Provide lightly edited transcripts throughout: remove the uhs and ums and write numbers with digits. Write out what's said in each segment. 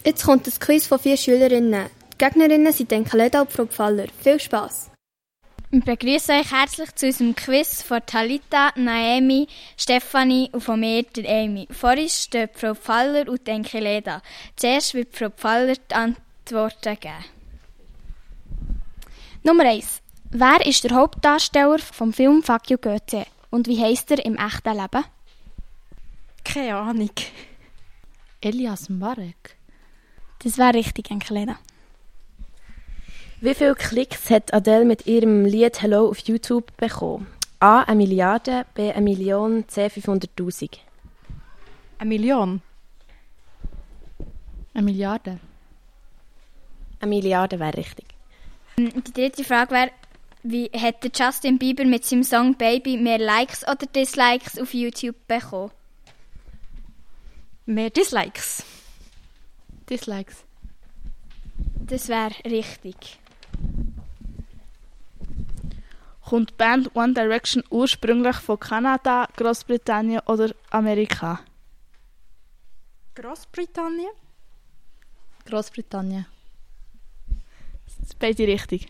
Jetzt kommt das Quiz von 4 Schülerinnen. Die Gegnerinnen sind Enkeleda und Frau Pfaller. Viel Spass! Wir begrüßen euch herzlich zu unserem Quiz von Talita, Naemi, Stefanie und von mir, der Amy. Vor uns stehen Frau Pfaller und Enkeleda. Zuerst wird Frau Pfaller die Antworten geben. Nummer 1. Wer ist der Hauptdarsteller vom Film Fuck You Goethe? Und wie heisst er im echten Leben? Keine Ahnung. Elias Mbarek. Das wäre richtig, Enkeleda. Wie viele Klicks hat Adele mit ihrem Lied «Hello» auf YouTube bekommen? A. 1 Milliarde, B. 1 Million, C. 500'000. 1 Million? 1 Milliarde. 1 Milliarde wäre richtig. Die dritte Frage wäre, wie hat der Justin Bieber mit seinem Song «Baby» mehr Likes oder Dislikes auf YouTube bekommen? Mehr Dislikes. Dislikes. Das wäre richtig. Kommt die Band One Direction ursprünglich von Kanada, Großbritannien oder Amerika? Großbritannien? Großbritannien. Das ist beide richtig.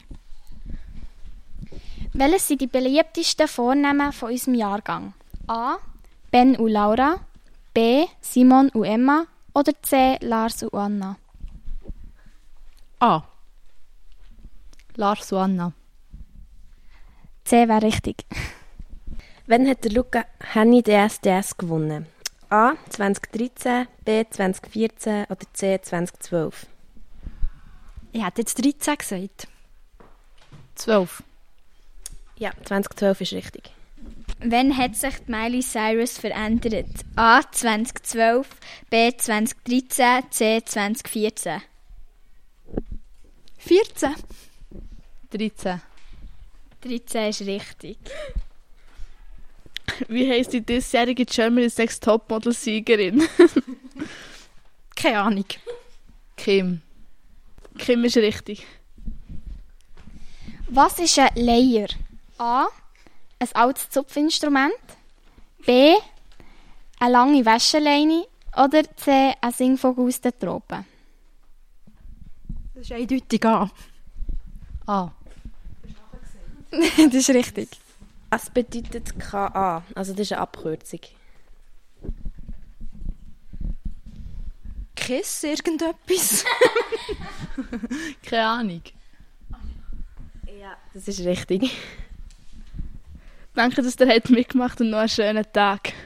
Welches sind die beliebtesten Vornamen von unserem Jahrgang? A. Ben und Laura, B. Simon und Emma oder C. Lars und Anna? A. Lars und Anna. C wäre richtig. Wann hat der Luca Henny DSDS gewonnen? A. 2013, B. 2014 oder C. 2012? Ich hätte jetzt 13 gesagt. 12. Ja, 2012 ist richtig. Wann hat sich die Miley Cyrus verändert? A. 2012, B. 2013, C. 2014. 14. 13. 13 ist richtig. Wie heisst die diesjährige Germany's Next Topmodel-Siegerin? Keine Ahnung. Kim. Kim ist richtig. Was ist ein Layer? A. Ein altes Zupfinstrument, B. Eine lange Wäscheleine oder C. Ein Singvogel aus den Tropen? Das ist eindeutig A. A. Das ist richtig. Was bedeutet KA? Also das ist eine Abkürzung. Kiss, irgendetwas? Keine Ahnung. Ja, das ist richtig. Danke, dass ihr mitgemacht habt und noch einen schönen Tag.